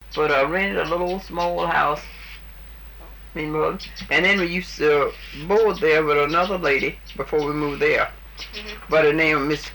But I rented a little small house. Me and mother. And then we used to board there with another lady before we moved there. By the name of Miss.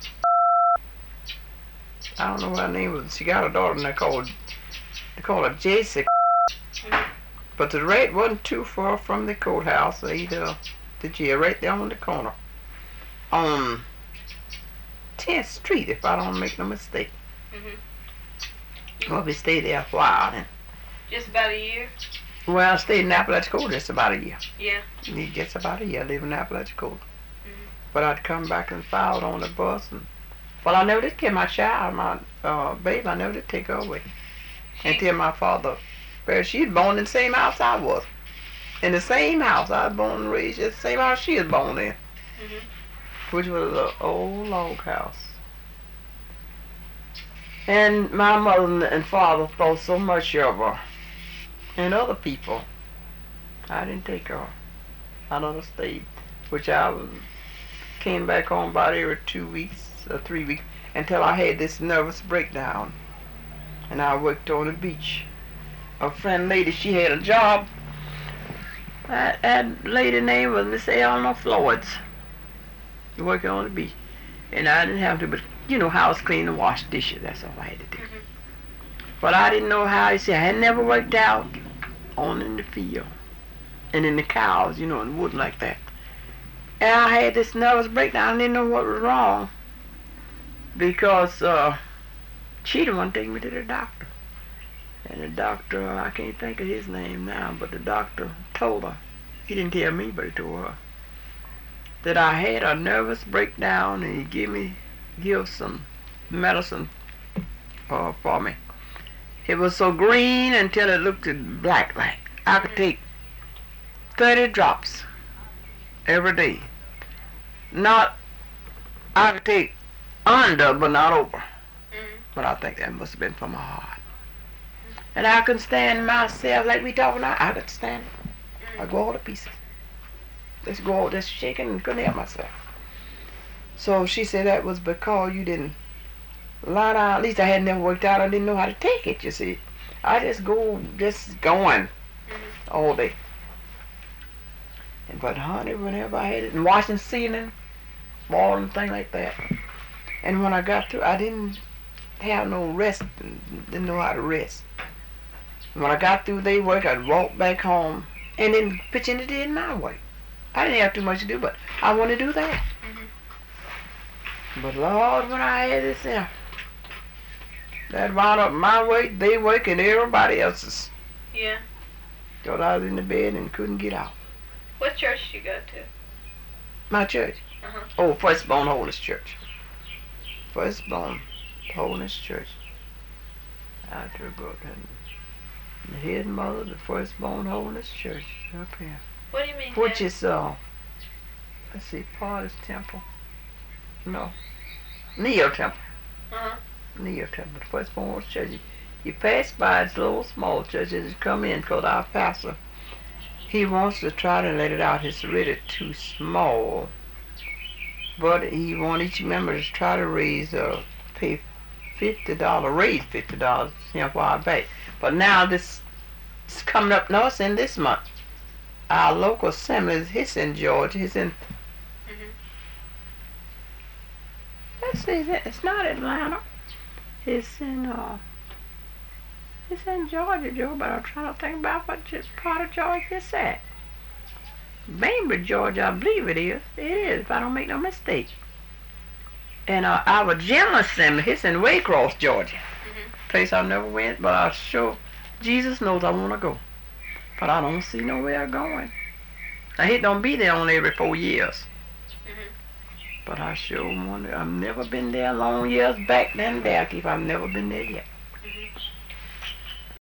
I don't know what her name was. She got a daughter and they call her Jessica. But the rate wasn't too far from the courthouse either. The jail right there on the corner. On 10th Street, if I don't make no mistake. Well, we stayed there a while. And, Just about a year? well, I stayed in Apalachicola just about a year. Yeah. Just about a year living in Apalachicola. But I'd come back and filed on the bus. And, well, I never did get my child, my baby. I never did take her away. Until my father, she was born in the same house I was. In the same house. I was born and raised in the same house she was born in. Which was an old log house. And my mother and father thought so much of her and other people. I didn't take her. I never stayed. Which came back home about every 2 weeks or 3 weeks until I had this nervous breakdown. And I worked on the beach. A friend lady, she had a job. That lady name was Miss Eleanor Floyd's. Working on the beach. And I didn't have to, but house clean and wash dishes. That's all I had to do. But I didn't know how. You see, I had never worked out on in the field. And in the cows, and wood like that. And I had this nervous breakdown. I didn't know what was wrong. Because she didn't want to take me to the doctor. And the doctor, I can't think of his name now, but the doctor told her. He didn't tell me, but he told her. That I had a nervous breakdown, and he give some medicine for me. It was so green until it looked black like. I could take 30 drops every day. I could take under, but not over. But I think that must have been from my heart. And I couldn't stand myself like we talking now. I couldn't stand it. I go all to pieces. Just shaking and couldn't help myself. So she said that was because you didn't lie down. At least I had never worked out. I didn't know how to take it, you see. I just going all day. But honey, whenever I had it, and washing ceiling, wall and things like that. And when I got through, I didn't have no rest, didn't know how to rest. And when I got through their work, I'd walk back home and then pitch into it my way. I didn't have too much to do, but I want to do that. But Lord, when I had this there, that wound up my work, their work, and everybody else's. Yeah. Thought I was in the bed and couldn't get out. What church did you go to? My church? Oh, Firstborn Holiness Church. Firstborn Holiness Church. I had to go to the head mother of the Firstborn Holiness Church up here. What do you mean? Which is, let's see, Potter's Temple. No. Neo Temple. Neo Temple, the Firstborn Holiness Church. You pass by its little small churches and come in because our pastor, he wants to try to let it out. It's really too small. But he wants each member to try to pay $50, raise $50 a while back. But now this is coming up, no, it's in this month. Our local assembly, it's in Georgia, it's in, let's see, it's not Atlanta. It's in Georgia, Joe, but I'm trying to think about what part of Georgia it's at. Bainbridge, Georgia, I believe it is. It is, if I don't make no mistake. And our general assembly, it's in Waycross, Georgia. Place I never went, but I sure, Jesus knows I want to go. But I don't see nowhere going. Now, he don't be there only every 4 years. But I sure want to. I've never been there long years back then back if I've never been there yet.